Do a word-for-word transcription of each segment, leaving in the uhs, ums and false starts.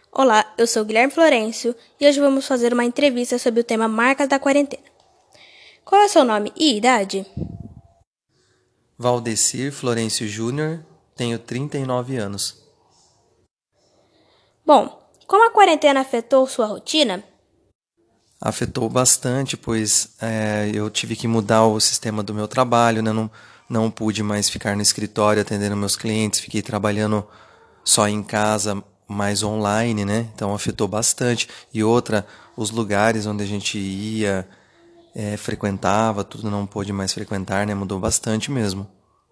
Olá, eu sou Guilherme Florencio e hoje vamos fazer uma entrevista sobre o tema Marcas da Quarentena. Qual é o seu nome e idade? Valdecir Florencio Júnior, tenho trinta e nove anos. Bom, como a quarentena afetou sua rotina? Afetou bastante, pois é, eu tive que mudar o sistema do meu trabalho, né? Não, não pude mais ficar no escritório atendendo meus clientes, fiquei trabalhando só em casa, mais online, né? Então afetou bastante. E outra, os lugares onde a gente ia, é, frequentava, tudo não pôde mais frequentar, né? Mudou bastante mesmo.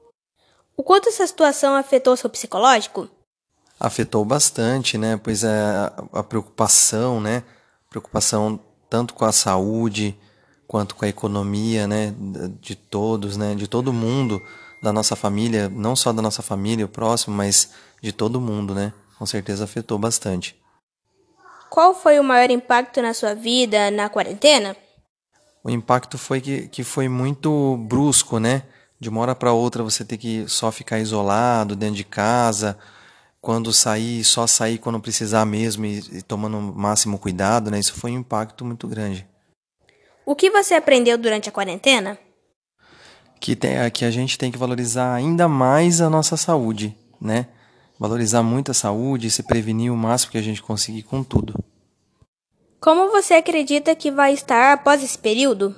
O quanto essa situação afetou seu psicológico? Afetou bastante, né? Pois é, a, a preocupação, né? Preocupação tanto com a saúde quanto com a economia, né? De todos, né? De todo mundo, da nossa família, não só da nossa família, o próximo, mas de todo mundo, né? Com certeza afetou bastante. Qual foi o maior impacto na sua vida na quarentena? O impacto foi que, que foi muito brusco, né? De uma hora para outra você ter que só ficar isolado dentro de casa. Quando sair, só sair quando precisar mesmo e, e tomando o máximo cuidado, né? Isso foi um impacto muito grande. O que você aprendeu durante a quarentena? Que, tem, que a gente tem que valorizar ainda mais a nossa saúde, né? Valorizar muito a saúde e se prevenir o máximo que a gente conseguir com tudo. Como você acredita que vai estar após esse período?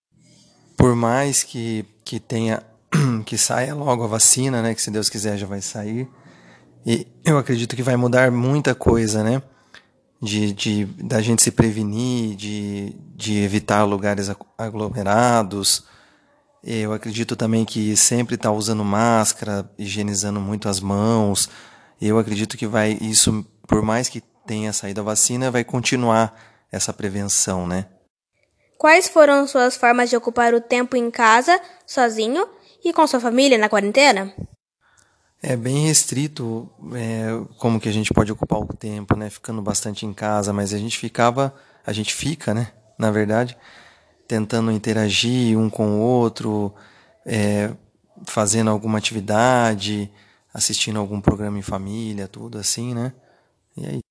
Por mais que, que tenha que saia logo a vacina, né? Que se Deus quiser já vai sair. E eu acredito que vai mudar muita coisa, né? De, de da gente se prevenir, de, de evitar lugares aglomerados. Eu acredito também que sempre estar usando máscara, higienizando muito as mãos. Eu acredito que vai isso, por mais que tenha saído a vacina, vai continuar essa prevenção, né? Quais foram suas formas de ocupar o tempo em casa, sozinho e com sua família na quarentena? É bem restrito, é, como que a gente pode ocupar o tempo, né? Ficando bastante em casa, mas a gente ficava, a gente fica, né? Na verdade, tentando interagir um com o outro, é, fazendo alguma atividade, assistindo algum programa em família, tudo assim, né? E aí,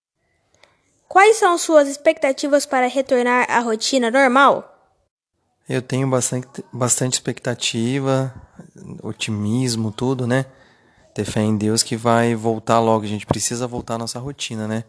Quais são suas expectativas para retornar à rotina normal? eu tenho bastante, bastante expectativa, otimismo, tudo, né? Ter fé em Deus que vai voltar logo. A gente precisa voltar à nossa rotina, né?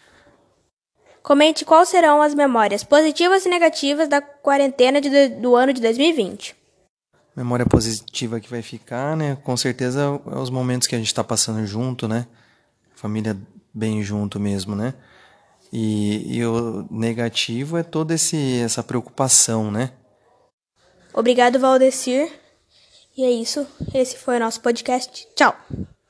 Comente quais serão as memórias positivas e negativas da quarentena de, do ano de dois mil e vinte. Memória positiva que vai ficar, né? Com certeza é os momentos que a gente está passando junto, né? Família bem junto mesmo, né? E, e o negativo é toda esse, essa preocupação, né? Obrigado, Valdecir. E é isso. Esse foi o nosso podcast. Tchau.